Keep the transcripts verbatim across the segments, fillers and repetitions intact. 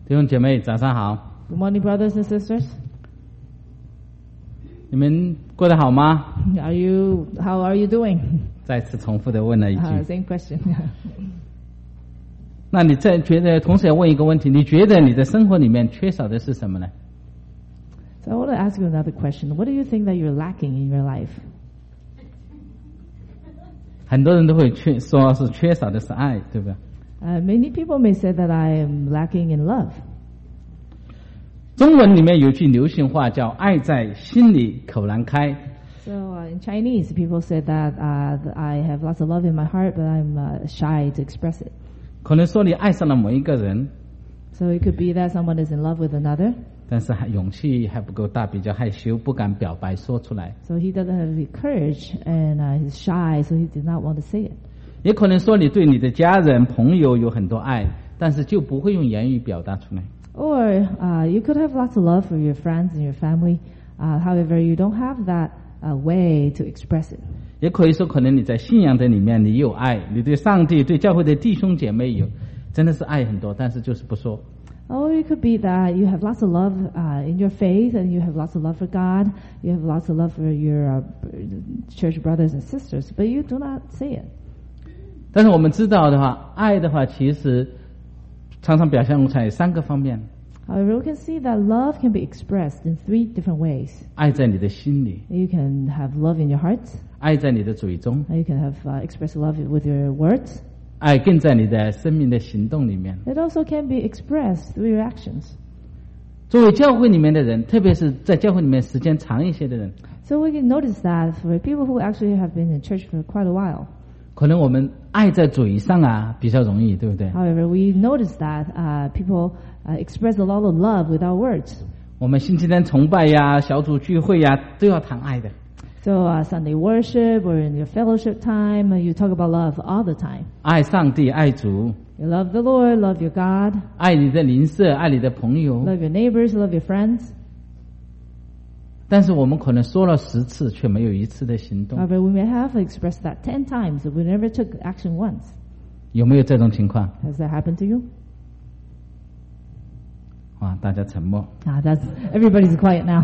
弟兄姐妹早上好。 Good morning, brothers and sisters. 你们过得好吗？ Are you? How are you doing? 再次重复的问了一句。 Uh, same question. 那你在觉得同时要问一个问题，你觉得你的生活里面缺少的是什么呢？ So I want to ask you another question. What do you think that you're lacking in your life? 很多人都会缺说是缺少的是爱，对不对？ Uh, many people may say that I am lacking in love. 中文里面有句流行话叫“爱在心里口难开”。 So uh, in Chinese, people say that uh, that I have lots of love in my heart, but I'm uh, shy to express it. 可能说你爱上了某一个人， So it could be that someone is in love with another. 但是还勇气还不够大，比较害羞，不敢表白说出来。 So he doesn't have the courage, and uh, he's shy, so he did not want to say it. 也可能说你对你的家人、朋友有很多爱，但是就不会用言语表达出来。 Or uh, you could have lots of love for your friends and your family. Uh, however, you don't have that uh, way to express it. 也可以说，可能你在信仰的里面你有爱，你对上帝、对教会的弟兄姐妹有，真的是爱很多，但是就是不说。 Or it could be that you have lots of love uh, in your faith, and you have lots of love for God. You have lots of love for your uh, church brothers and sisters, but you do not say it. 但是我们知道的话，爱的话其实常常表现出来三个方面。 However, we can see that love can be expressed in three different ways. 爱在你的心里， You can have love in your heart. 爱在你的嘴中， You can have uh, express love with your words. 爱更在你的生命的行动里面。 It also can be expressed through your actions. 作为教会里面的人，特别是在教会里面时间长一些的人， So we can notice that for people who actually have been in church for quite a while. 可能我们爱在嘴上啊比较容易，对不对？ However, we notice that uh, people uh, express a lot of love without words. 我们星期天崇拜呀、小组聚会呀，都要谈爱的。 So uh, Sunday worship or in your fellowship time, uh, you talk about love all the time. 爱上帝，爱主， You love the Lord, love your God, 爱你的邻舍，爱你的朋友。 love your neighbors, love your friends. 但是我们可能说了十次，却没有一次的行动。 However, we may have expressed that ten times, but we never took action once. 有没有这种情况？ Has that happened to you? 啊，大家沉默。 Ah, that's everybody's quiet now.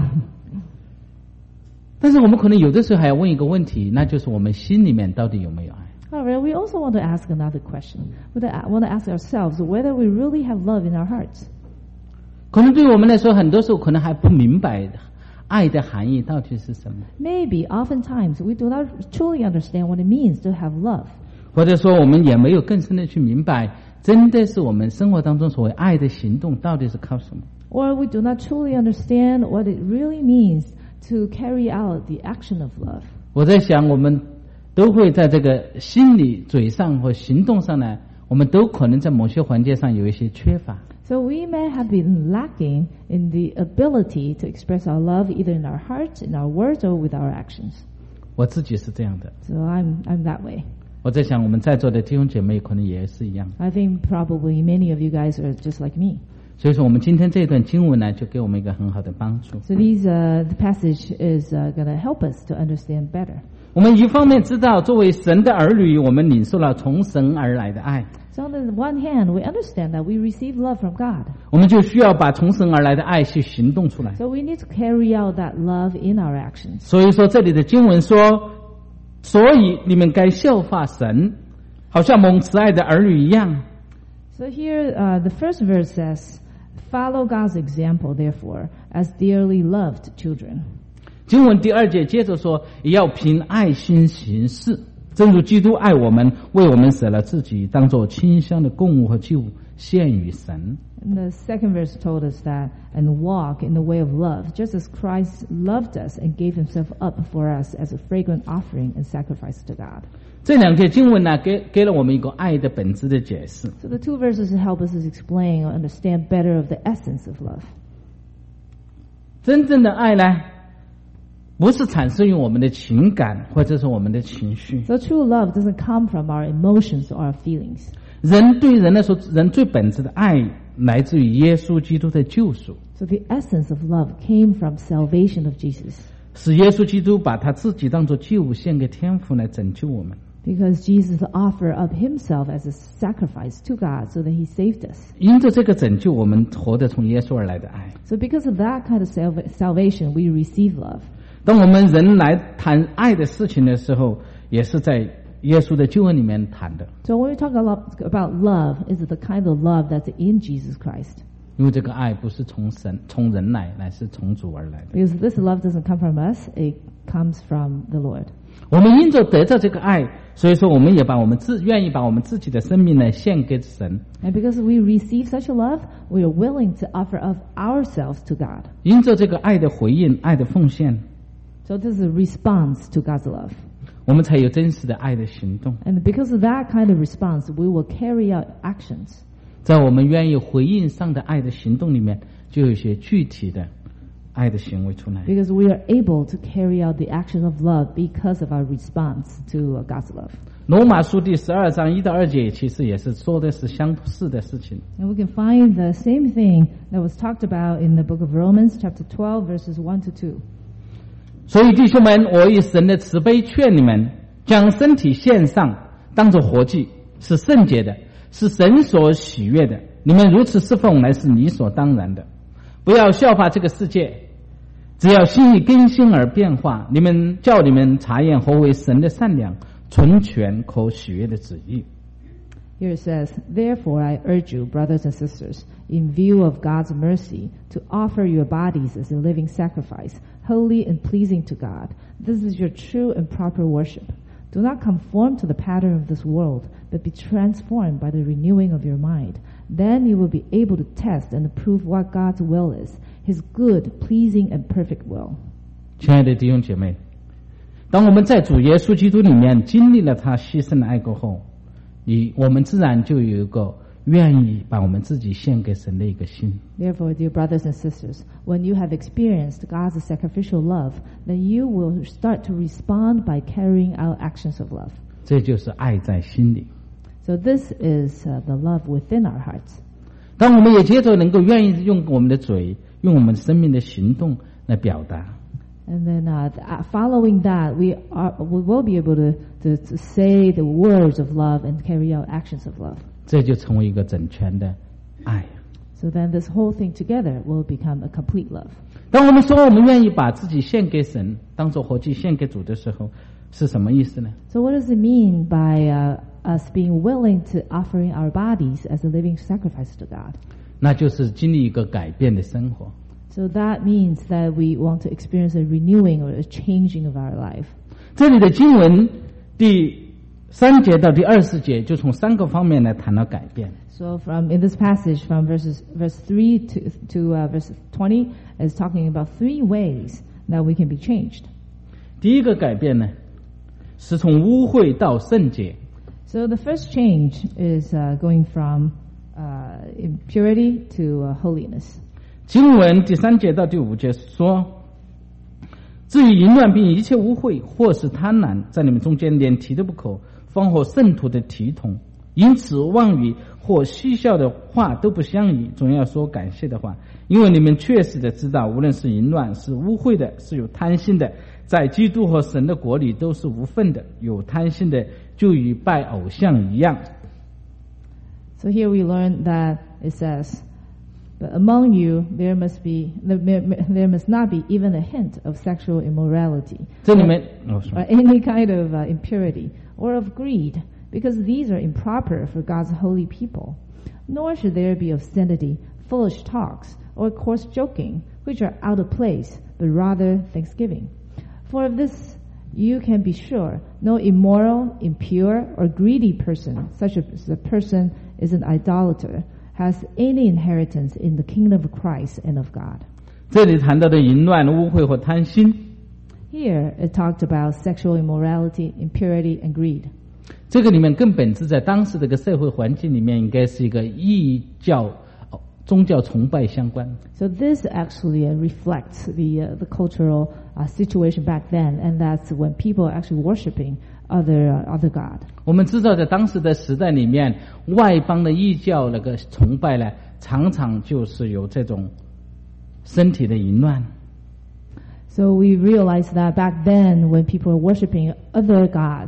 但是我们可能有的时候还要问一个问题，那就是我们心里面到底有没有爱？ However, we also want to ask another question. We want to ask ourselves whether we really have love in our hearts. 可能对我们来说，很多时候可能还不明白爱的含义到底是什么， Maybe, oftentimes, we do not truly understand what it means to have love. 或者说我们也没有更深的去明白，真的是我们生活当中所谓爱的行动到底是靠什么。 Or we do not truly understand what it really means to carry out the action of love. 我在想，我们都会在这个心理、嘴上或行动上呢，我们都可能在某些环节上有一些缺乏。 So we may have been lacking in the ability to express our love either in our hearts, in our words, or with our actions. 我自己是这样的。 So I'm, I'm that way. 我在想，我们在座的弟兄姐妹可能也是一样。 I think probably many of you guys are just like me. 所以说，我们今天这段经文呢，就给我们一个很好的帮助。 So these, uh, the passage is uh, going to help us to understand better. 我们一方面知道，作为神的儿女，我们领受了从神而来的爱， So on the one hand, we understand that we receive love from God. 我们就需要把从神而来的爱去行动出来。 So we need to carry out that love in our actions. 所以说，这里的经文说，所以你们该效法神，好像蒙慈爱的儿女一样。 So here, uh, the first verse says, "Follow God's example, therefore, as dearly loved children." 经文第二节接着说，也要凭爱心行事，正如基督爱我们，为我们舍了自己，当作馨香的供物和祭物献与神。 And the second verse told us that, and walk in the way of love, just as Christ loved us and gave himself up for us as a fragrant offering and sacrifice to God. 这两节经文呢，给给了我们一个爱的本质的解释。 So the two verses help us to explain or understand better of the essence of love. 真正的爱呢，不是产生于我们的情感或者是我们的情绪。 So true love doesn't come from our emotions or our feelings. 人对人来说，人最本质的爱来自于耶稣基督的救赎， So the essence of love came from salvation of Jesus. 使耶稣基督把他自己当作祭物献给天父来拯救我们。 Because Jesus offered up himself as a sacrifice to God so that he saved us. 因着这个拯救，我们活得从耶稣而来的爱。 So because of that kind of salva- salvation, we receive love. 当我们人来谈爱的事情的时候，也是在耶稣的救恩里面谈的。 So when we talk a lot about love, is it the kind of love that's in Jesus Christ? 因为这个爱不是从神、从人来，乃是从主而来的。 Because this love doesn't come from us, it comes from the Lord. 我们因着得到这个爱，所以说我们也把我们自愿意把我们自己的生命呢献给神。 And because we receive such a love, we are willing to offer up ourselves to God. 因着这个爱的回应、爱的奉献， So this is a response to God's love. 我们才有真实的爱的行动。 And because of that kind of response, we will carry out actions. 在我们愿意回应上的爱的行动里面，就有一些具体的爱的行为出来。 Because we are able to carry out the actions of love because of our response to God's love. 罗马书第十二章一到二节，其实也是说的是相似的事情。 And we can find the same thing that was talked about in the book of Romans, chapter twelve, verses one to two. 所以弟兄们，我以神的慈悲劝你们，将身体献上，当作活祭，是圣洁的，是神所喜悦的。你们如此侍奉，乃是理所当然的。不要效法这个世界，只要心意更新而变化。你们叫你们查验何为神的善良、纯全、可喜悦的旨意。 Here it says, Therefore I urge you, brothers and sisters, in view of God's mercy, to offer your bodies as a living sacrifice, holy and pleasing to God. This is your true and proper worship. Do not conform to the pattern of this world, but be transformed by the renewing of your mind. Then you will be able to test and approve what God's will is, His good, pleasing, and perfect will. 亲爱的弟兄姐妹，当我们在主耶稣基督里面经历了他牺牲的爱过后，你我们自然就有一个愿意把我们自己献给神的一个心。 Therefore, dear brothers and sisters, when you have experienced God's sacrificial love, then you will start to respond by carrying out actions of love. 这就是爱在心里。 So this is uh, the love within our hearts. 当我们也接着能够愿意用我们的嘴，用我们生命的行动来表达， And then uh, th- following that, we are we will be able to, to, to say the words of love and carry out actions of love. 这就成为一个整全的爱。 So then this whole thing together will become a complete love. 当我们说我们愿意把自己献给神，当作活祭献给主的时候，是什么意思呢？ So what does it mean by uh, us being willing to offering our bodies as a living sacrifice to God? 那就是经历一个改变的生活。 So that means that we want to experience a renewing or a changing of our life. 这里的经文第三节到第二十节，就从三个方面来谈到改变。 So from in this passage, from verses verse three to to uh, verse twenty, is talking about three ways that we can be changed. 第一个改变呢，是从污秽到圣洁。 So the first change is uh, going from uh, impurity to uh, holiness. 经文第三节到第五节说：“至于淫乱并一切污秽，或是贪婪，在你们中间连提都不可，方和圣徒的体统。因此妄语或嬉笑的话都不相宜，总要说感谢的话，因为你们确实的知道，无论是淫乱，是污秽的，是有贪心的，在基督和神的国里都是无份的。有贪心的，就与拜偶像一样。” So here we learn that it says, "But among you there must be there must not be even a hint of sexual immorality, 这里面哦， or any kind of uh, impurity, or of greed, because these are improper for God's holy people. Nor should there be obscenity, foolish talks, or coarse joking, which are out of place, but rather thanksgiving. For of this you can be sure, no immoral, impure, or greedy person, such as a person is an idolater, has any inheritance in the kingdom of Christ and of God." 这里谈到的淫乱、污秽或贪心， Here it talked about sexual immorality, impurity, and greed. 这个里面更本质在当时这个社会环境里面，应该是一个异教、宗教崇拜相关。 So this actually uh, reflects the uh, the cultural uh, situation back then, and that's when people are actually worshiping other uh, other god. 我们知道，在当时的时代里面，外邦的异教那个崇拜呢，常常就是有这种身体的淫乱。 So we realize that back then, when people were worshiping other gods,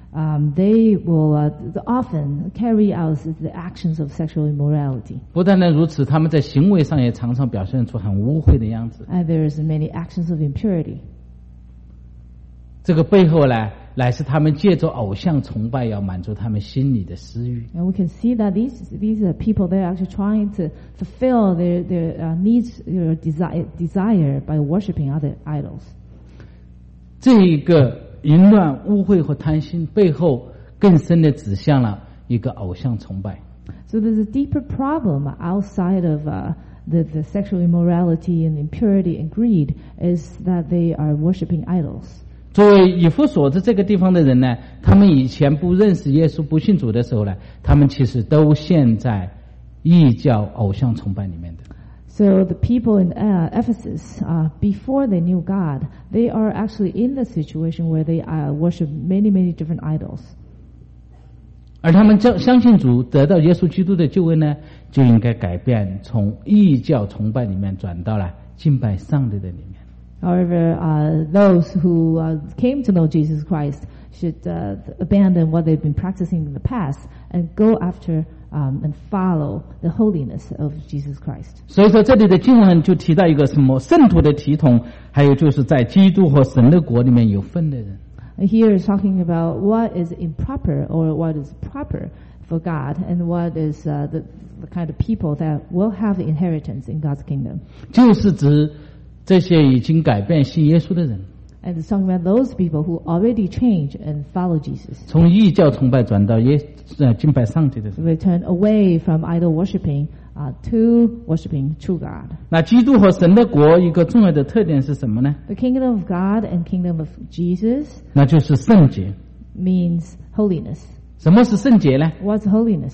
um, they will uh, often carry out the actions of sexual immorality. 不单单如此，他们在行为上也常常表现出很污秽的样子。 And there is many actions of impurity. 这个背后呢，乃是他们借着偶像崇拜，要满足他们心里的私欲。 And we can see that these these are people they're actually trying to fulfill their their uh, needs, their desire desire by worshiping other idols. 这一个淫乱、污秽和贪心背后，更深的指向了一个偶像崇拜。 So there's a deeper problem outside of uh, the the sexual immorality and impurity and greed, is that they are worshiping idols. 作为以弗所的这个地方的人呢，他们以前不认识耶稣、不信主的时候呢，他们其实都陷在异教偶像崇拜里面的。 So the people in uh, Ephesus, uh, before they knew God, they are actually in the situation where they uh, worship many, many different idols. 而他们相信主，得到耶稣基督的救恩呢，就应该改变，从异教崇拜里面转到了敬拜上帝的里面。 However, uh, those who uh, came to know Jesus Christ should uh, abandon what they've been practicing in the past and go after um, and follow the holiness of Jesus Christ. 所以说，这里的经文就提到一个什么圣徒的体统，还有就是在基督和神的国里面有份的人。 Here is talking about what is improper or what is proper for God, and what is uh, the, the kind of people that will have the inheritance in God's kingdom. 就是指这些已经改变信耶稣的人。 And it's talking about those people who already change and follow Jesus. 从异教崇拜转到耶呃敬拜上帝的人。 They turn away from idol worshiping uh, to worshiping true God. 那基督和神的国一个重要的特点是什么呢？ The kingdom of God and kingdom of Jesus 那就是圣洁。 means holiness. 什么是圣洁呢？ What's holiness?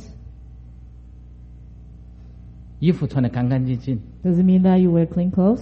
衣服穿得干干净净， Does it mean that you wear clean clothes?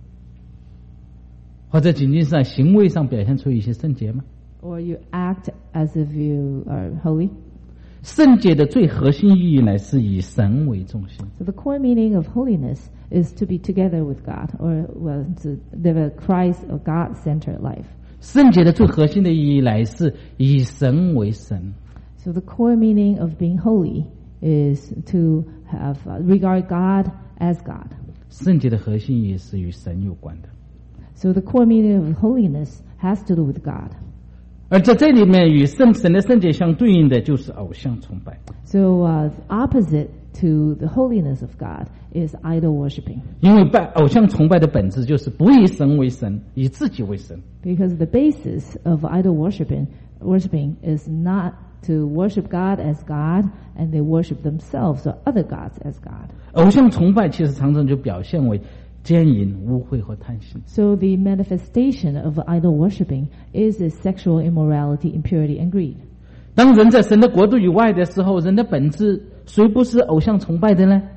或者仅仅是在行为上表现出一些圣洁吗？ Or you act as if you are holy? 圣洁的最核心意义乃是以神为中心。 So the core meaning of holiness is to be together with God, or well, to live a Christ or God-centered life. 圣洁的最核心的意义乃是以神为神。 So the core meaning of being holy is to have uh, regard God as God. 圣洁的核心意义是与神有关的。 So the core meaning of holiness has to do with God. 而在这里面与圣神的圣洁相对应的就是偶像崇拜。 So uh, opposite to the holiness of God is idol worshiping. 因为拜偶像崇拜的本质就是不以神为神，以自己为神。 Because the basis of idol worshiping worshiping is not to worship God as God, and they worship themselves or other gods as God. 偶像崇拜其实常常就表现为奸淫、污秽和贪心。 So the manifestation of idol worshiping is a sexual immorality, impurity, and greed. 当人在神的国度以外的时候，人的本质谁不是偶像崇拜的呢？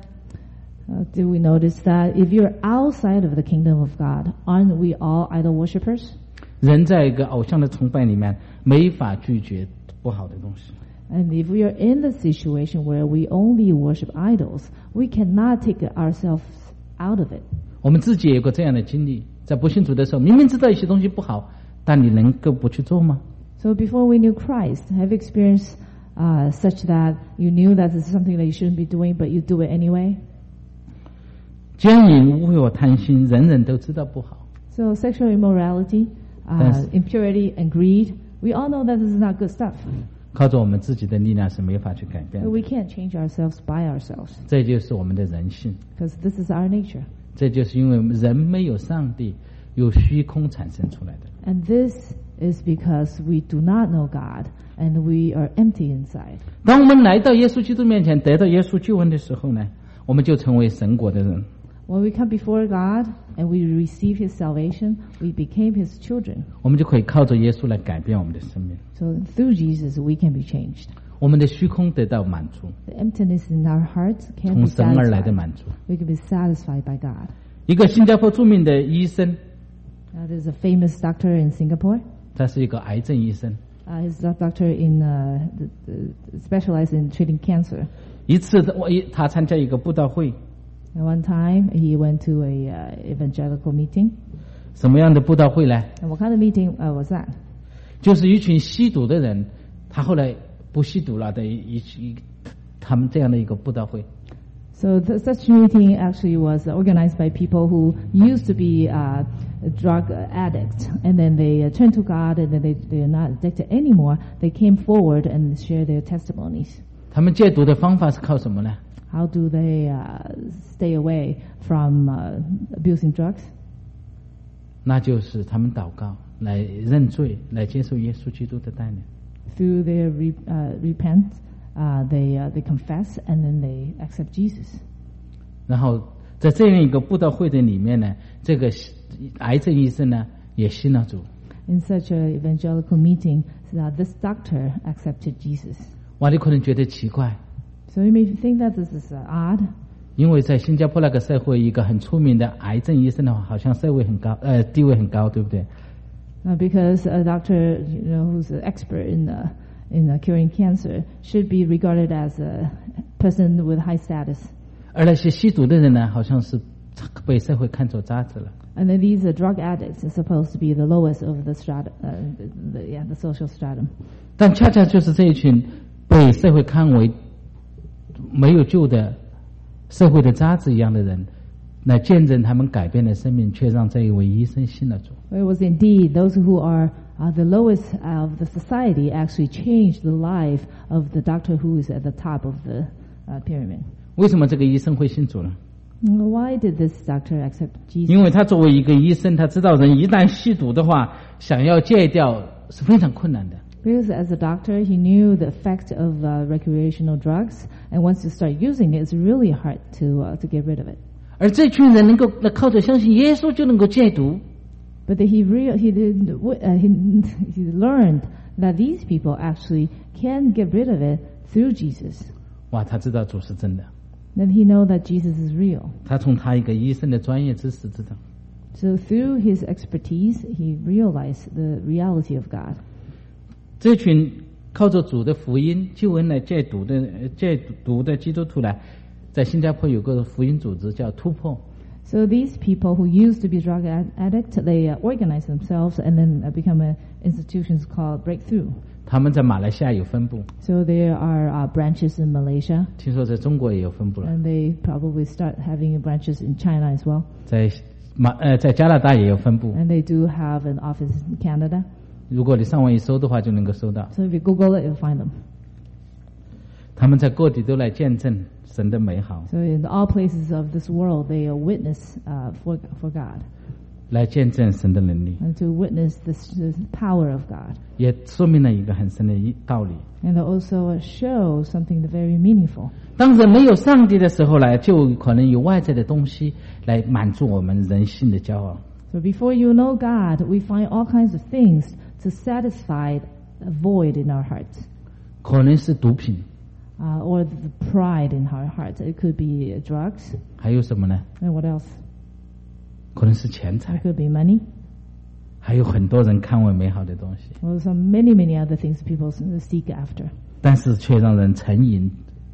Uh, do we notice that if you're outside of the kingdom of God, aren't we all idol worshippers? 人在一个偶像的崇拜里面，没法拒绝不好的东西。 And if we are in the situation where we only worship idols, we cannot take ourselves out of it. 我们自己也有过这样的经历，在不信主的时候，明明知道一些东西不好，但你能够不去做吗？ So before we knew Christ, have you experienced uh, such that you knew that this is something that you shouldn't be doing, but you do it anyway? 奸淫、污秽和贪心，人人都知道不好。 So sexual immorality, uh, Yes. impurity, and greed, we all know that this is not good stuff. 靠着我们自己的力量是没法去改变 But 的， we can't change ourselves by ourselves, 这就是我们的人性。 because this is our nature. 这就是因为人没有上帝，由虚空产生出来的。 And this is because we do not know God, and we are empty inside. 当我们来到耶稣基督面前，得到耶稣救恩的时候呢，我们就成为神国的人。 When we come before God and we receive His salvation, we became His children. 我们就可以靠着耶稣来改变我们的生命， So through Jesus, we can be changed. 我们的虚空得到满足， The emptiness in our hearts can 从 be 神而来的 satisfied. 满足。 We can be satisfied by God. 一个新加坡著名的医生， Uh, there's a famous doctor in Singapore. 他是一个癌症医生。 Uh, he's a doctor in uh, the, the, specialized in treating cancer. 一次，我一他参加一个布道会， And one time, he went to a uh, evangelical meeting. 什么样的布道会呢？ And what kind of meeting uh, was that? 就是一群吸毒的人， 他后来不吸毒了的一一他们这样的一个布道会。 So the, such meeting actually was organized by people who used to be uh, drug addicts, and then they uh, turned to God, and then they they are not addicted anymore. They came forward and shared their testimonies. 他们戒毒的方法是靠什么呢？ How do they uh, stay away from uh, abusing drugs? 那就是他们祷告，来认罪，来接受耶稣基督的带领。 Through their re, uh, repent, uh, they uh, they confess, and then they accept Jesus. 然后在这样一个布道会的里面呢，这个癌症医生呢也信了主。 In such an evangelical meeting, uh, this doctor accepted Jesus. 哇，你可能觉得奇怪， So you may think that this is uh, odd. 因为在新加坡那个社会，一个很出名的癌症医生的话，好像社会很高，呃，地位很高，对不对？ Uh, because a doctor, you know, who's an expert in uh, in uh, curing cancer should be regarded as a person with high status. 而那些吸毒的人呢，好像是被社会看作渣子了。 And then these uh, drug addicts are supposed to be the lowest of the stratum, uh, the, the, yeah, the social stratum. 但恰恰就是这一群被社会看为没有救的社会的渣子一样的人，来见证他们改变的生命，却让这一位医生信了主。 It was indeed those who are uh, the lowest of the society actually changed the life of the doctor who is at the top of the uh, pyramid. 为什么这个医生会信主呢？ Why did this doctor accept Jesus? 因为他作为一个医生，他知道人一旦吸毒的话，想要戒掉是非常困难的。 Because as a doctor, he knew the effect of uh, recreational drugs, and once you start using it, it's really hard to uh, to get rid of it. 而这群人能够靠着相信耶稣就能够戒毒， But he real he did uh, he, he learned that these people actually can get rid of it through Jesus. 哇，他知道主是真的， Then he know that Jesus is real. 他从他一个医生的专业知识知道。 So through his expertise, he realized the reality of God. 这群靠着主的福音救恩来戒毒的戒毒的基督徒呢，在新加坡有个福音组织叫突破。 So these people who used to be drug ad- addicts, they uh, organize themselves and then uh, become uh, institutions called Breakthrough. 他们在马来西亚有分部， So there are uh, branches in Malaysia, 听说在中国也有分部了， and they probably start having branches in China as well. 在马呃在加拿大也有分部。 And they do have an office in Canada. 如果你上网一搜的话，就能够搜到。 So if you Google it, you'll find them. 他们在各地都来见证神的美好， So in all places of this world, they uh, witness uh, for for God, 来见证神的能力， and to witness this, this power of God, 也说明了一个很深的一道理。 and they also uh, show something very meaningful. 当人没有上帝的时候呢，就可能有外在的东西来满足我们人性的骄傲。 So before you know God, we find all kinds of things to satisfy a void in our hearts, 可能是毒品， uh, or the pride in our hearts. It could be uh, drugs, 还有什么呢？ and what else? 可能是钱 It 财， could be money. 还有很多人看为美好的东西， Well, some many many other things people s- seek after. 但是却让人成瘾。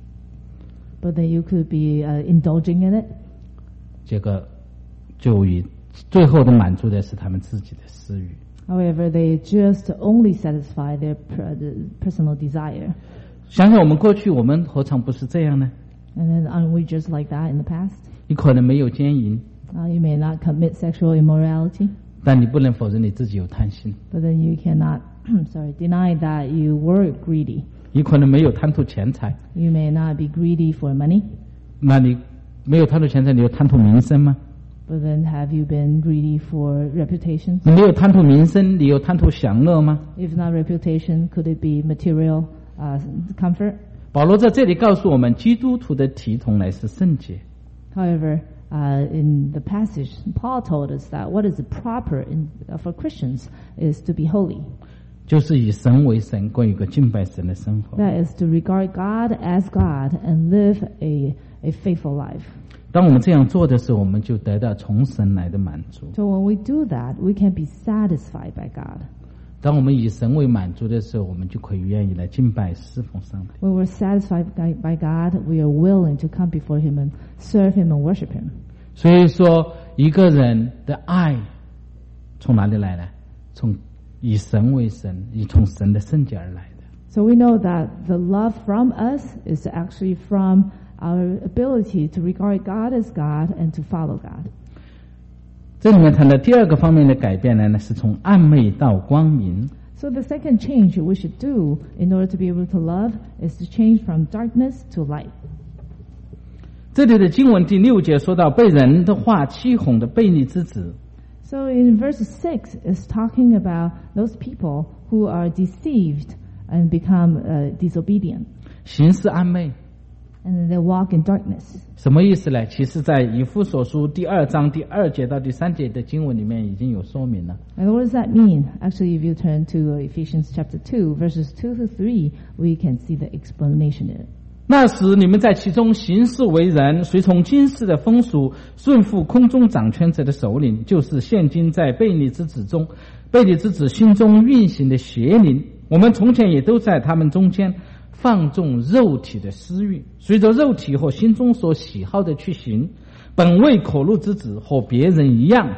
But then you could be uh, indulging in it, 这个就以最后的满足的是他们自己的私欲。 however, they just only satisfy their per- the personal desire. 想想我们过去，我们何尝不是这样呢？ And then aren't we just like that in the past? 你可能没有奸淫， Uh, you may not commit sexual immorality, 但你不能否认你自己有贪心。 but then you cannot, sorry, deny that you were greedy. 你可能没有贪图钱财， You may not be greedy for money, 那你没有贪图钱财，你有贪图名声吗？ but then have you been greedy for reputation? 你没有贪图名声，你有贪图享乐吗？ If not reputation, could it be material uh, comfort? 保罗在这里告诉我们，基督徒的体统乃是圣洁。 However, uh, in the passage, Paul told us that what is proper in, uh, for Christians is to be holy. 就是以神为神，过一个敬拜神的生活。 That is to regard God as God and live a, a faithful life. 当我们这样做的时候，我们就得到从神来的满足。 So when we do that, we can be satisfied by God. 当我们以神为满足的时候，我们就可以愿意来敬拜侍奉上帝。 When we're satisfied by, by God, we are willing to come before Him and serve Him and worship Him. 所以说，一个人的爱从哪里来呢？从以神为神，以从神的圣洁而来的。 So we know that the love from us is actually from our ability to regard God as God and to follow God. 这里面谈的第二个方面的改变呢，是从暗昧到光明。 So the second change we should do in order to be able to love is to change from darkness to light. 这里的经文第六节说到被人的话欺哄的悖逆之子。 So in verse six is talking about those people who are deceived and become uh, disobedient. 行事暗昧。 And they walk in darkness. 什么意思呢？其实在以弗所书第二章第二节到第三节的经文里面已经有说明了。 And what does that mean? Actually, if you turn to Ephesians chapter two, verses two to three, we can see the explanation in it. 那时你们在其中行事为人，随从今世的风俗，顺服空中掌权者的首领，就是现今在悖逆之子中，悖逆之子心中运行的邪灵。我们从前也都在他们中间放纵肉体的私欲，随着肉体和心中所喜好的去行，本为可怒之子，和别人一样。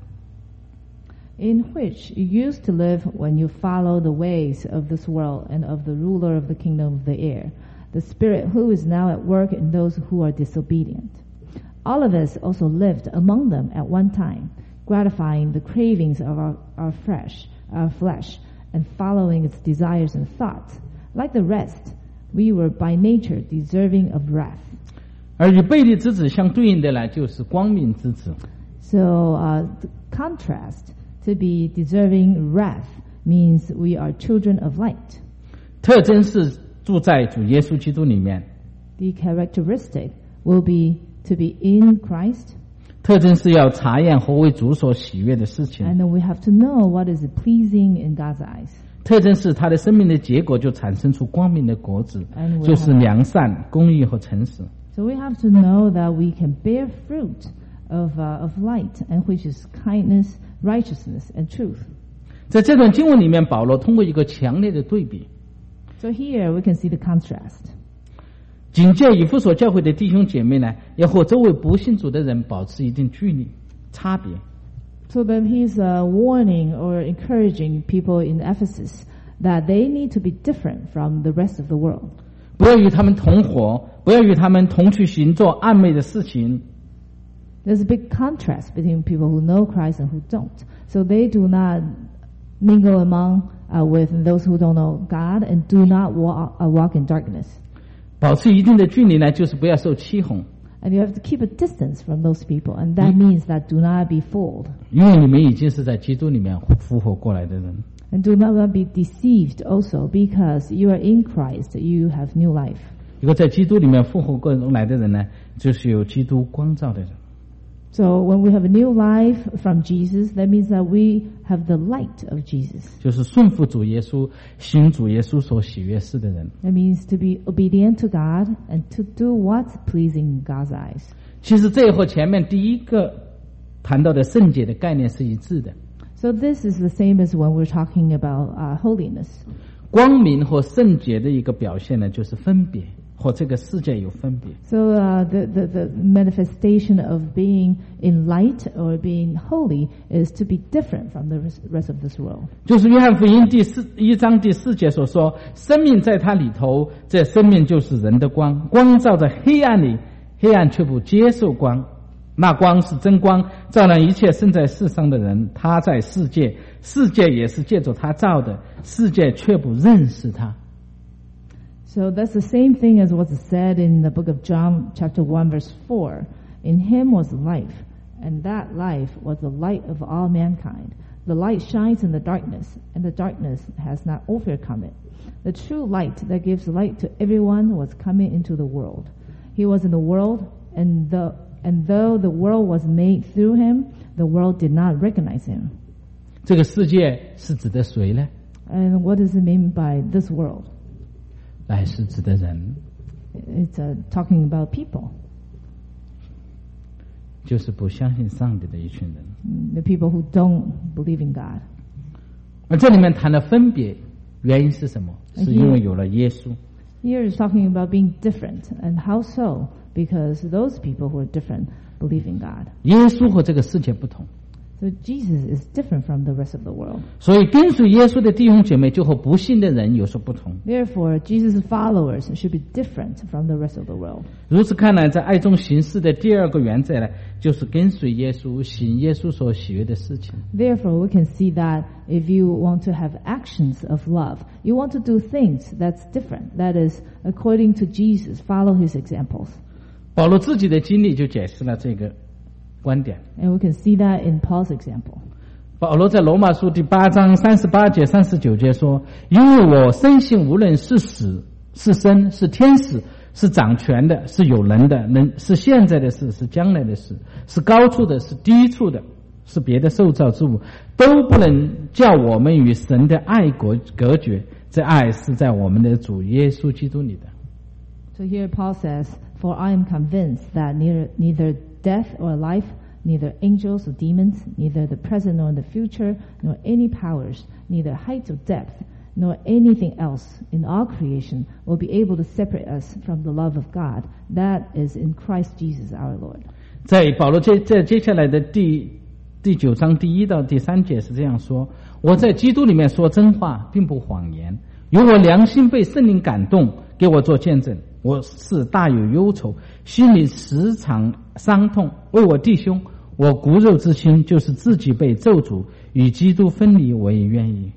In which you used to live when you follow the ways of this world and of the ruler of the kingdom of the air, the spirit who is now at work in those who are disobedient. All of us also lived among them at one time, gratifying the cravings of our, our flesh, our flesh, and following its desires and thoughts. Like the rest, we were by nature deserving of wrath. 而与悖逆之子相对应的呢，就是光明之子。 So, uh, the contrast to be deserving wrath means we are children of light. 特征是住在主耶稣基督里面。 The characteristic will be to be in Christ. 特征是要查验何为主所喜悦的事情。 And then we have to know what is pleasing in God's eyes. 特征是他的生命的结果就产生出光明的果子， And we 就是 have- 良善、公义和诚实。 So we have to know that we can bear fruit of, uh, of light, and which is kindness, righteousness, and truth. 在这段经文里面，保罗通过一个强烈的对比， So here we can see the contrast. 警戒以弗所教会的弟兄姐妹呢，要和周围不信主的人保持一定距离、差别。 So then he's uh, warning or encouraging people in Ephesus that they need to be different from the rest of the world. 不要与他们同伙，不要与他们同去行做暗昧的事情。 There's a big contrast between people who know Christ and who don't. So they do not mingle among uh, with those who don't know God and do not walk, uh, walk in darkness. 保持一定的距离呢，就是不要受欺哄， And you have to keep a distance from those people, and that means that do not be fooled. 因为你们已经是在基督里面复活过来的人。 And do not be deceived also, because you are in Christ, you have new life. 一个在基督里面复活过来的人呢，就是有基督光照的人。 So when we have a new life from Jesus, that means that we have the light of Jesus. 就是顺服主耶稣、行主耶稣所喜悦事的人。 That means to be obedient to God and to do what's pleasing in God's eyes. 其实这和前面第一个谈到的圣洁的概念是一致的。 So this is the same as when we're talking about uh, holiness. 光明和圣洁的一个表现呢，就是分别，和这个世界有分别。 So uh, the, the, the manifestation of being in light or being holy is to be different from the rest of this world. 就是约翰福音第四一章第四节所说，生命在它里头，这生命就是人的光，光照在黑暗里，黑暗却不接受光。那光是真光，照亮一切生在世上的人。他在世界，世界也是借着他造的，世界却不认识他。 So that's the same thing as what's said in the book of John chapter one verse four. In him was life, and that life was the light of all mankind. The light shines in the darkness, and the darkness has not overcome it. The true light that gives light to everyone was coming into the world. He was in the world, and the and though the world was made through him, the world did not recognize him. 这个世界是指的谁呢？ And what does it mean by this world? 乃是指的人， It's uh, talking about people, 就是不相信上帝的一群人。 the people who don't believe in God. 而这里面谈的分别，原因是什么？ Mhm. 是因为有了耶稣。 Here it's talking about being different. And how so? Because those people who are different believe in God. 耶稣和这个世界不同， So Jesus is different from the rest of the world. 所以跟随耶稣的弟兄姐妹就和不信的人有所不同。 Therefore, Jesus' followers should be different from the rest of the world. 如此看来，在爱中行事的第二个原则呢，就是跟随耶稣，行耶稣所喜悦的事情。 Therefore, we can see that if you want to have actions of love, you want to do things that's different. That is, according to Jesus, follow his examples. 保罗自己的经历就解释了这个观点。 And we can see that in Paul's example. 保罗在罗马书第八章三十八节、三十九节说：“因为我深信，无论是死是生，是天使，是掌权的，是有能的，能是现在的事，是将来的事，是高处的，是低处的，是别的受造之物，都不能叫我们与神的爱隔隔绝。这爱是在我们的主耶稣基督里的。” So here Paul says, "For I am convinced that neither, neither death or life, neither angels or demons, neither the present nor the future, nor any powers, neither height or depth, nor anything else in all creation will be able to separate us from the love of God that is in Christ Jesus our Lord." 在保罗接在接下来的第第九章第一到第三节是这样说：“我在基督里面说真话，并不谎言，有我良心被圣灵感动，给我做见证。我是大有忧愁，心里时常伤痛，为我弟兄，我骨肉之亲，就是自己被咒诅，与基督分离，我也愿意。”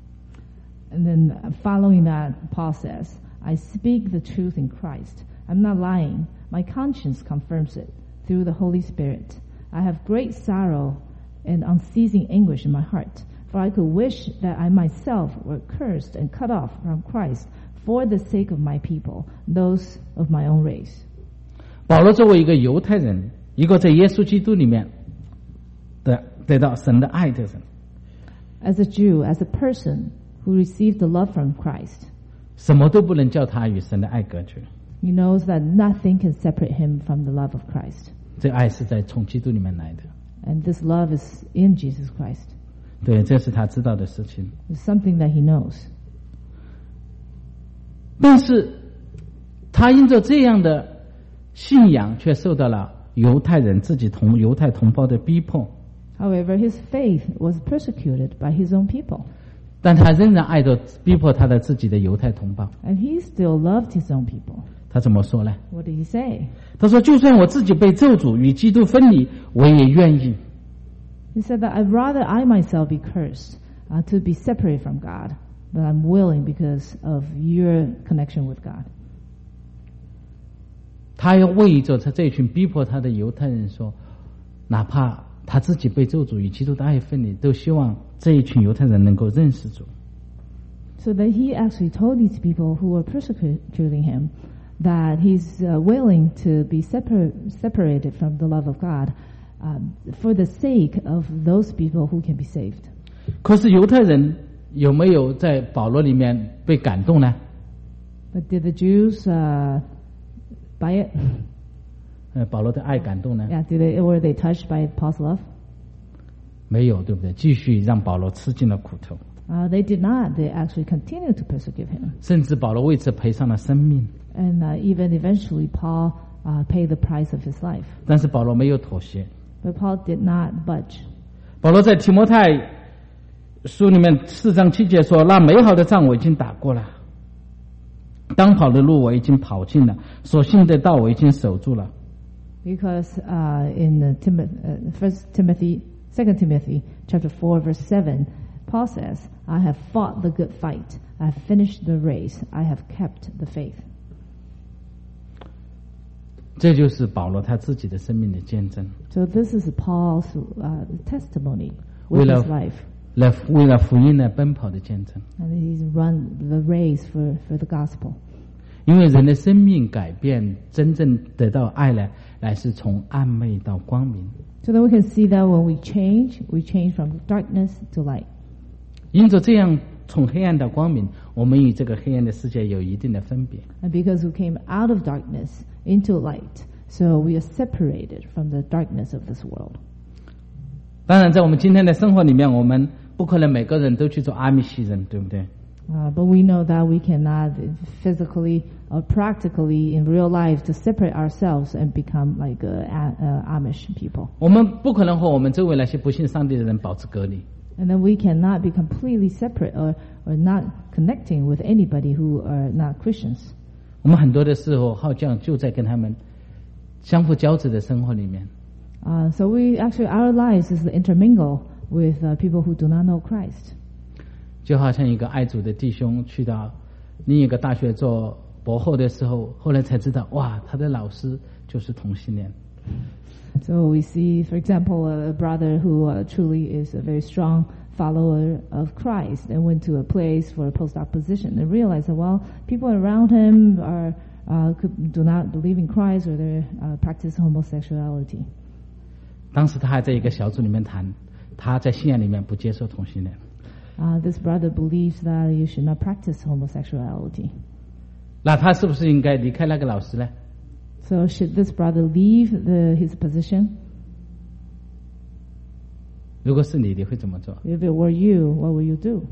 And then following that, Paul says, "I speak the truth in Christ. I'm not lying. My conscience confirms it through the Holy Spirit. I have great sorrow and unceasing anguish in my heart, for I could wish that I myself were cursed and cut off from Christ for the sake of my people, those of my own race." 保罗作为一个犹太人，一个在耶稣基督里面的得到神的爱的人， As a Jew, as a person who received the love from Christ, 什么都不能叫他与神的爱隔绝。 he knows that nothing can separate him from the love of Christ. 这爱是在从基督里面来的， And this love is in Jesus Christ. 对，这是他知道的事情。 It's something that he knows. 但是他因着这样的信仰，却受到了犹太人自己同犹太同胞的逼迫。 However, his faith was persecuted by his own people. 但他仍然爱着逼迫他的自己的犹太同胞。 And he still loved his own people. 他怎么说呢？ What did he say? 他说：“就算我自己被咒诅，与基督分离，我也愿意。” He said that I'd rather I myself be cursed uh, to be separated from God, but I'm willing because of your connection with God. 他要为着他这群逼迫他的犹太人说，哪怕他自己被咒诅，与基督的爱分离，都希望这一群犹太人能够认识主。 So that he actually told these people who were persecuting him that he's uh, willing to be separ- separated from the love of God um, for the sake of those people who can be saved. 可是犹太人有没有在保罗里面被感动呢？ But did the Jews uh, buy it? 呃，保罗的爱感动呢？ Yeah, did they, were they touched by Paul's love? 没有，对不对？继续让保罗吃尽了苦头， Uh, they did not. They actually continued to persecute him. 甚至保罗为此赔上了生命。 And uh, even eventually Paul uh, paid the price of his life. 但是保罗没有妥协。 But Paul did not budge. 保罗在提摩太书里面四章七节说：“那美好的仗我已经打过了，当跑的路我已经跑尽了，所信的道我已经守住了。” Because uh, in uh, Tim- uh, First Timothy, Second Timothy, chapter four, verse seven, Paul says, "I have fought the good fight. I have finished the race. I have kept the faith." 这就是保罗他自己的生命的见证。 So this is Paul's uh, testimony 为 with 了 his life, 来为了福音来奔跑的见证。 and he's run the race for, for the gospel. 因为人的生命改变，真正得到爱呢，乃是从暗昧到光明。 So then we can see that when we change, we change from darkness to light. 因着这样从黑暗到光明，我们与这个黑暗的世界有一定的分别。 And because we came out of darkness into light, so we are separated from the darkness of this world. 当然，在我们今天的生活里面，我们不可能每个人都去做阿米西人，对不对？ Uh, but we know that we cannot physically or practically in real life to separate ourselves and become like uh, uh, Amish people. 我们不可能和我们周围那些不信上帝的人保持隔离。 And then we cannot be completely separate or, or not connecting with anybody who are not Christians. 我们很多的时候好像就在跟他们相互交织的生活里面。 Uh, so we actually, our lives is to intermingle with uh, people who do not know Christ. 就好像一个爱主的弟兄去到另一个大学做博后的时候，后来才知道，哇，他的老师就是同性恋。 So we see, for example, a brother who uh, truly is a very strong follower of Christ and went to a place for a postdoc position and realized that, well, people around him are uh, could, do not believe in Christ or they uh, practice homosexuality. 当时他还在一个小组里面谈，他在信仰里面不接受同性恋。 Uh, this brother believes that you should not practice homosexuality. 那他是不是应该离开那个老师呢？ So should this brother leave the, his position? 如果是你，你会怎么做？ If it were you, what would you do?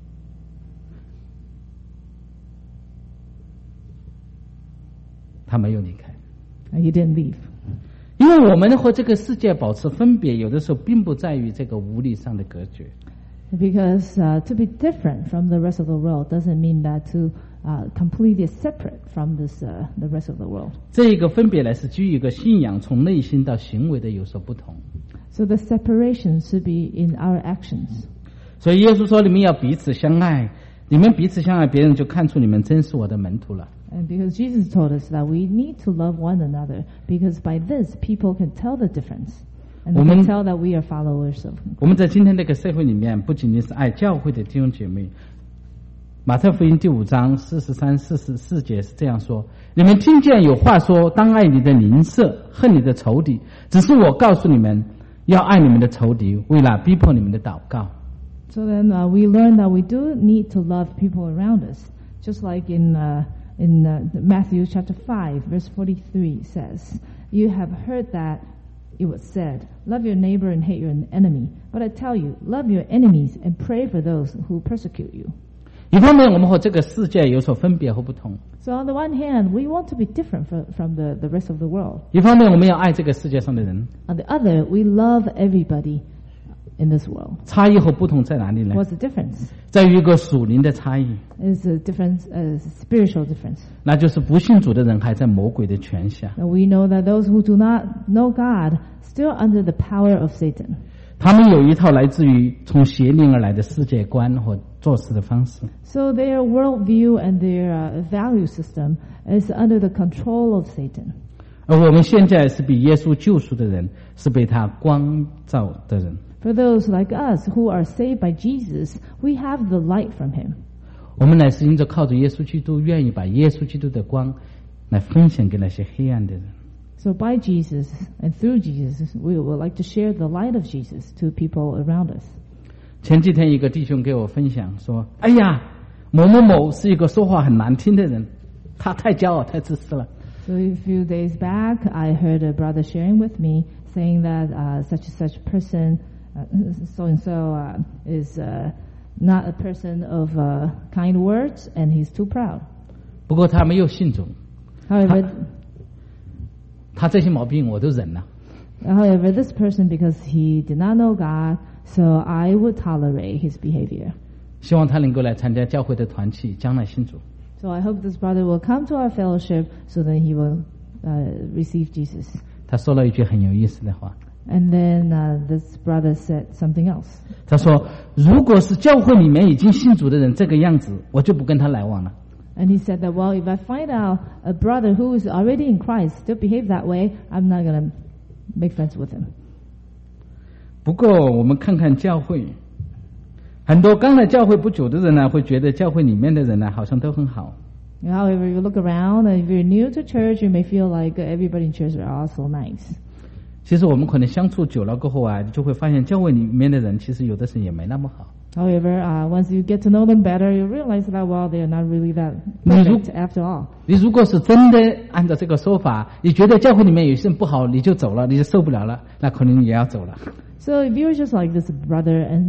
他没有离开， Uh, he didn't leave. 因为我们和这个世界保持分别，有的时候并不在于这个物理上的隔绝。 Because uh, to be different from the rest of the world doesn't mean that to uh, completely separate from this uh, the rest of the world. 这一个分别呢，是基于一个信仰从内心到行为的有所不同。 So the separation should be in our actions. 所以耶稣说：“你们要彼此相爱，你们彼此相爱，别人就看出你们真是我的门徒了。” And because Jesus told us that we need to love one another, because by this people can tell the difference. And they can tell that we are followers of Him. 我们在今天这个社会里面，不仅仅是爱教会的弟兄姐妹。马太福音第五章四十三、四十四节是这样说：“你们听见有话说，当爱你的邻舍，恨你的仇敌。只是我告诉你们，要爱你们的仇敌，为了逼迫你们的祷告。” So then uh, we learn that we do need to love people around us, just like in uh, in uh, Matthew chapter five, verse forty-three says, "You have heard that it was said, love your neighbor and hate your enemy. But I tell you, love your enemies and pray for those who persecute you." 一方面，我们和这个世界有所分别和不同； So on the one hand, we want to be different from, from the, the rest of the world. 一方面，我们要爱这个世界上的人。 On the other, we love everybody in this world. 差异和不同在哪里呢？ What's the difference? 在于一个属灵的差异， It's a difference, a spiritual difference. 那就是不信主的人还在魔鬼的权下。 And we know that those who do not know God still under the power of Satan. 他们有一套来自于从邪灵而来的世界观和做事的方式。 So their worldview and their uh, value system is under the control of Satan. 而我们现在是被耶稣救赎的人，是被他光照的人。 For those like us who are saved by Jesus, we have the light from Him. 我们乃是因着靠着耶稣基督，愿意把耶稣基督的光来分享给那些黑暗的人。 So by Jesus and through Jesus, we would like to share the light of Jesus to people around us. 前几天一个弟兄给我分享说：“哎呀，某某某是一个说话很难听的人，他太骄傲、太自私了。” So a few days back, I heard a brother sharing with me saying that uh, such and such person, uh, so and so, uh, is uh, not a person of uh, kind words, and he's too proud. 不过他没有信主， However, 他这些毛病我都忍了。 however, this person, because he did not know God, so I would tolerate his behavior. 希望他能够来参加教会的团契，将来信主。 So I hope this brother will come to our fellowship so that he will uh, receive Jesus. 他说了一句很有意思的话， And then uh, this brother said something else. 他说：“如果是教会里面已经信主的人这个样子，我就不跟他来往了。” And he said that, well, if I find out a brother who is already in Christ still behave that way, I'm not going to make friends with him. 不过我们看看教会，很多刚来教会不久的人呢，会觉得教会里面的人呢好像都很好。 However, if you look around, and if you're new to church, you may feel like everybody in church are all so nice. 其实我们可能相处久了过后啊，你就会发现教会里面的人其实有的时候也没那么好。 However, uh, once you get to know them better, you realize that, well, they're not really that perfect after all. 你如果是真的按照这个说法，你觉得教会里面有些人不好，你就走了，你就受不了了，那可能也要走了。 So if you're just like this brother and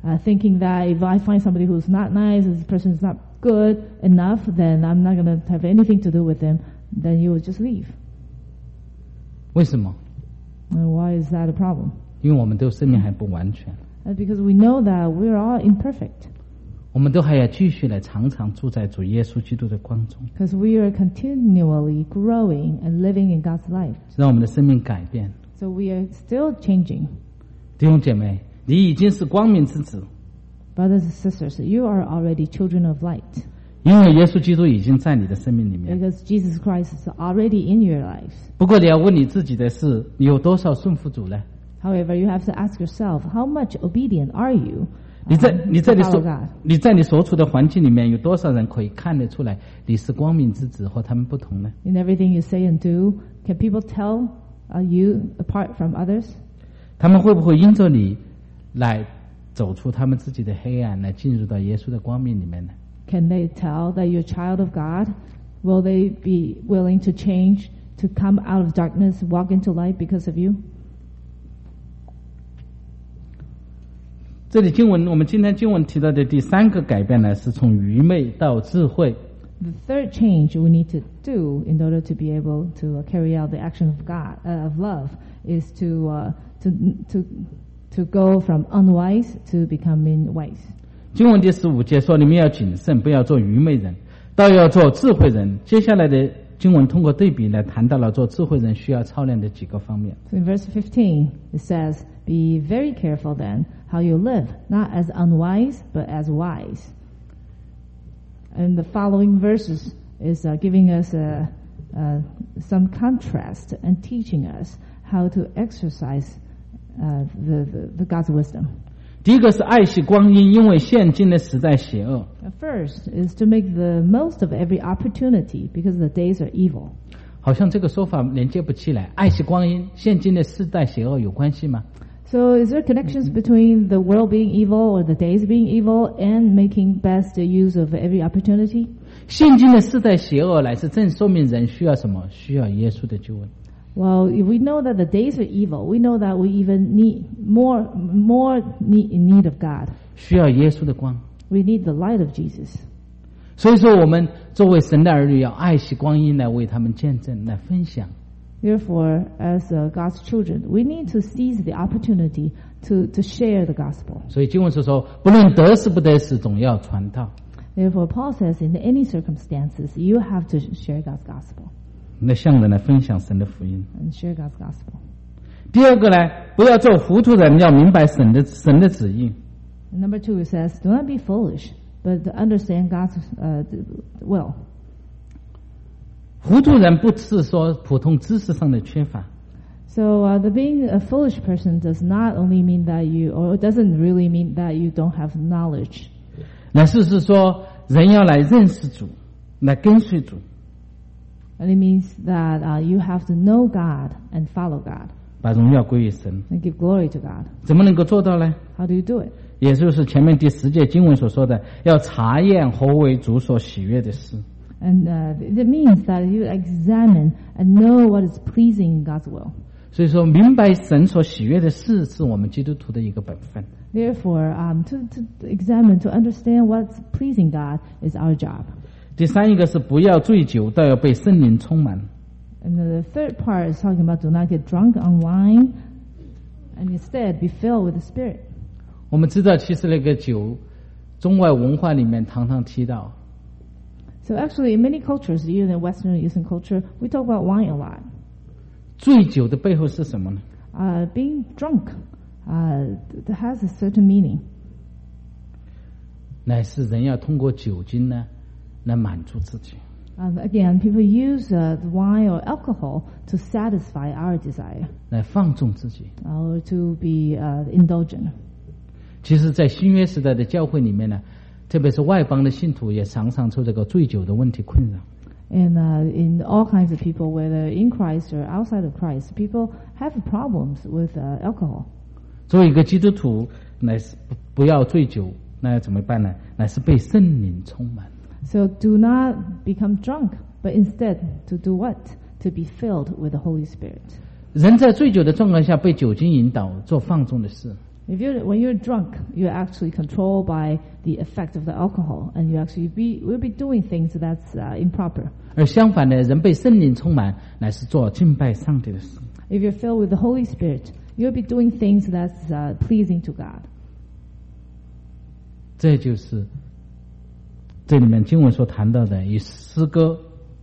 uh, thinking that if I find somebody who's not nice, this person is not good enough, then I'm not going to have anything to do with them, then you will just leave. 为什么？ And why is that a problem? 因为我们都生命还不完全， That's because we know that we're all imperfect. 我们都还要继续来常常住在主耶稣基督的光中， Because we are continually growing and living in God's life. 让我们的生命改变。 So we are still changing. 弟兄姐妹，你已经是光明之子， Brothers and sisters, you are already children of light. 因为耶稣基督已经在你的生命里面。 Because Jesus Christ is already in your lives. 不过你要问你自己的是，你有多少顺服主呢？ However, you have to ask yourself, how much obedient are you? 你在 um, 你在 to 你 follow 所 God? 你在你所处的环境里面，有多少人可以看得出来你是光明之子和他们不同呢？ In everything you say and do, can people tell uh, you apart from others? 他们会不会因着你来走出他们自己的黑暗，来进入到耶稣的光明里面呢？ Can they tell that you're a child of God? Will they be willing to change, to come out of darkness, walk into light because of you? 这里经文，我们今天经文提到的第三个改变呢，是从愚昧到智慧。 The third change we need to do in order to be able to uh, carry out the action of God, uh, of love, is to, uh, to, to, to go from unwise to becoming wise. 经文第十五节说：“你们要谨慎，不要做愚昧人，倒要做智慧人。”接下来的经文通过对比来谈到了做智慧人需要操练的几个方面。 So in verse fifteen, it says, "Be very careful then how you live, not as unwise, but as wise." And the following verses is uh, giving us uh, uh, some contrast and teaching us how to exercise uh, the, the, the God's wisdom. 第一个是爱惜光阴，因为现今的时代邪恶。 First is to make the most of every opportunity because the days are evil. 好像这个说法连接不起来。爱惜光阴，现今的世代邪恶有关系吗？ So is there connections between the world being evil or the days being evil and making best use of every opportunity? 现今的世代邪恶乃是正说明人需要什么？需要耶稣的救恩。 Well, if we know that the days are evil, we know that we even need more, more need, in need of God. 需要耶稣的光。 We need the light of Jesus. 所以说，我们作为神的儿女，要爱惜光阴，来为他们见证，来分享。 Therefore, as uh, God's children, we need to seize the opportunity to, to share the gospel. 所以经文是说，不论得死不得死，总要传道。 Therefore, Paul says, in any circumstances, you have to share God's gospel 来向人来分享神的福音。 and share God's gospel. 第二个呢，不要做糊涂人，要明白神的神的旨意。 And number two, it says, do not be foolish, but to understand God's uh, will. 糊涂人不是说普通知识上的缺乏， So uh, the being a foolish person does not only mean that you, or it doesn't really mean that you don't have knowledge. 乃是是说人要来认识主，来跟随主。 And it means that uh, you have to know God and follow God 把荣耀归于神。 and give glory to God. 怎么能够做到呢？ How do you do it? 也就是前面第十节经文所说的，要查验何为主所喜悦的事。 And uh, it means that you examine and know what is pleasing in God's will. 所以说，明白神所喜悦的事，是我们基督徒的一个本分。 Therefore, um, to, to examine, to understand what's pleasing God is our job. 第三一个是不要醉酒，倒要被圣灵充满。 And the third part is talking about do not get drunk on wine, and instead be filled with the Spirit. 我们知道，其实那个酒，中外文化里面常常提到。 So actually, in many cultures, even in Western and Eastern culture, we talk about wine a lot. 醉酒的背后是什么呢？ Uh, being drunk uh, th- has a certain meaning. 乃是人要通过酒精呢，来满足自己。 Um, again, people use uh, the wine or alcohol to satisfy our desire, 来放纵自己。 or to be uh, indulgent. 其实，在新约时代的教会里面呢，特别是外邦的信徒，也常常受这个醉酒的问题困扰。 And uh, in all kinds of people, whether in Christ or outside of Christ, people have problems with uh, alcohol. 作为一个基督徒，乃是不不要醉酒，那要怎么办呢？乃是被圣灵充满。 So do not become drunk, but instead to do what? To be filled with the Holy Spirit. 人在醉酒的状况下被酒精引导做放纵的事。 If you're, when you're drunk, you're actually controlled by the effect of the alcohol, and you actually be, will be doing things that's uh, improper. 而相反的，人被圣灵充满，乃是做敬拜上帝的事。 If you're filled with the Holy Spirit, you'll be doing things that's uh, pleasing to God. 这就是这里面经文所谈到的，以诗歌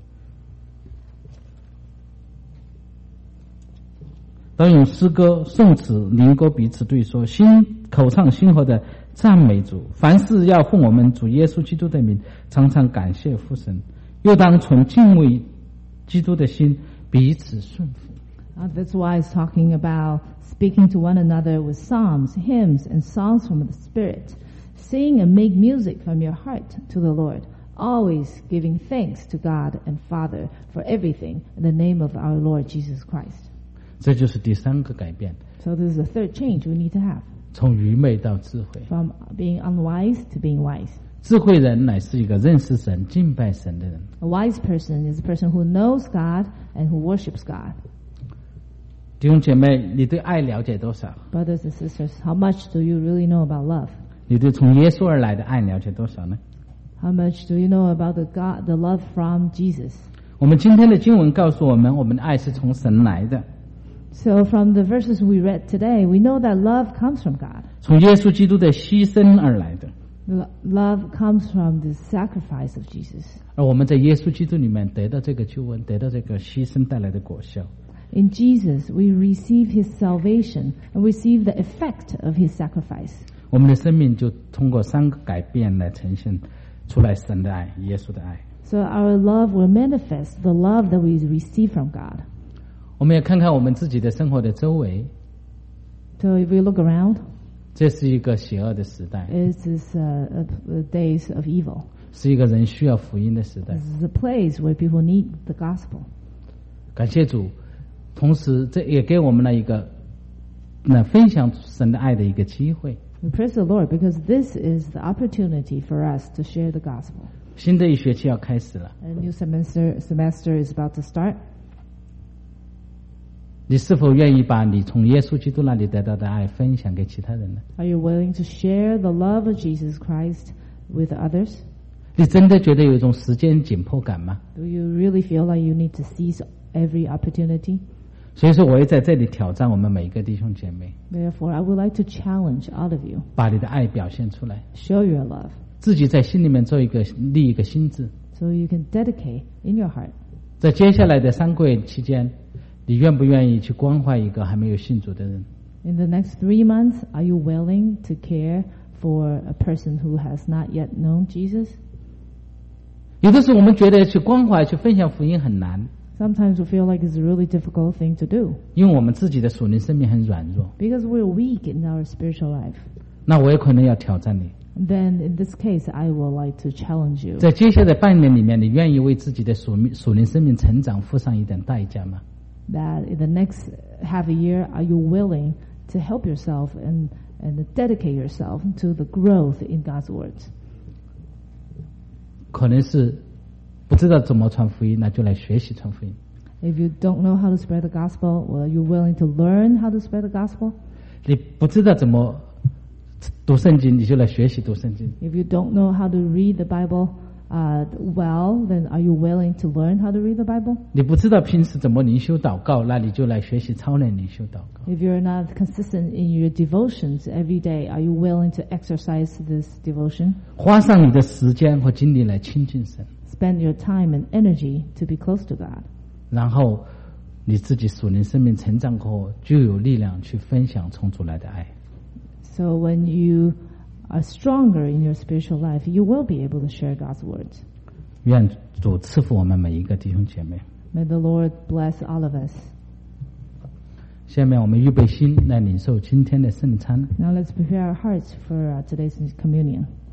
当用诗歌、颂词、灵歌彼此对说，心口唱心和的赞美主。凡事要奉我们主耶稣基督的名，常常感谢父神，又当存敬畏基督的心彼此顺服。 Uh, that's why it's talking about speaking to one another with psalms, hymns, and songs from the Spirit. Sing and make music from your heart to the Lord, always giving thanks to God and Father for everything in the name of our Lord Jesus Christ. 这就是第三个改变。 So this is the third change we need to have. 从愚昧到智慧。 From being unwise to being wise. 智慧人乃是一个认识神、敬拜神的人。 A wise person is a person who knows God and who worships God. 弟兄姐妹，你对爱了解多少？ Brothers and sisters, how much do you really know about love? 你对从耶稣而来的爱了解多少呢？ How much do you know about the God, the love from Jesus? 我们今天的经文告诉我们，我们的爱是从神来的。 So from the verses we read today, we know that love comes from God. 从耶稣基督的牺牲而来的。 Lo- Love comes from the sacrifice of Jesus. 而我们在耶稣基督里面得到这个救恩，得到这个牺牲带来的果效。 In Jesus, we receive His salvation and receive the effect of His sacrifice. 我们的生命就通过三个改变来呈现出来神的爱，耶稣的爱。 So our love will manifest the love that we receive from God. 我们也看看我们自己的生活的周围， So if we look around, 这是一个邪恶的时代， it is uh, uh, days of evil. 是一个人需要福音的时代。 This is a place where people need the gospel. 感谢主，同时这也给我们了一个那分享神的爱的一个机会。 We praise the Lord because this is the opportunity for us to share the gospel. 新的一学期要开始了， A new semester semester is about to start. 你是否愿意把你从耶稣基督那里得到的爱分享给其他人呢？ Are you willing to share the love of Jesus Christ with others? 你真的觉得有一种时间紧迫感吗？ Do you really feel like you need to seize every opportunity? 所以说，我也在这里挑战我们每一个弟兄姐妹， Therefore, I would like to challenge all of you. 把你的爱表现出来， Show your love 自己在心里面做一个立一个心志。 so you can dedicate in your heart. 在接下来的三个月期间，你愿不愿意去关怀一个还没有信主的人？ In the next three months, are you willing to care for a person who has not yet known Jesus? 有的时候我们觉得去关怀、去分享福音很难， Sometimes we feel like it's a really difficult thing to do 因为我们自己的属灵生命很软弱。 because we're weak in our spiritual life. 那我也可能要挑战你， Then in this case, I would like to challenge you. 在接下来半年里面，你愿意为自己的属命属灵生命成长付上一点代价吗？ That in the next half a year, are you willing to help yourself and, and dedicate yourself to the growth in God's words? 可能是不知道怎么传福音，那就来学习传福音。 If you don't know how to spread the gospel, well, are you willing to learn how to spread the gospel? 你不知道怎么读圣经，你就来学习读圣经。 If you don't know how to read the Bible uh, well, then are you willing to learn how to read the Bible? 你不知道平时怎么灵修祷告，那你就来学习操练灵修祷告。 If you're not consistent in your devotions every day, are you willing to exercise this devotion? 花上你的时间和精力来亲近神， Spend your time and energy to be close to God. 然后你自己属灵生命成长过后，就有力量去分享从主来的爱。 So when you are stronger in your spiritual life, you will be able to share God's words. 愿主赐福我们每一个弟兄姐妹。 May the Lord bless all of us. 下面我们预备心来领受今天的圣餐。 Now let's prepare our hearts for uh, today's communion.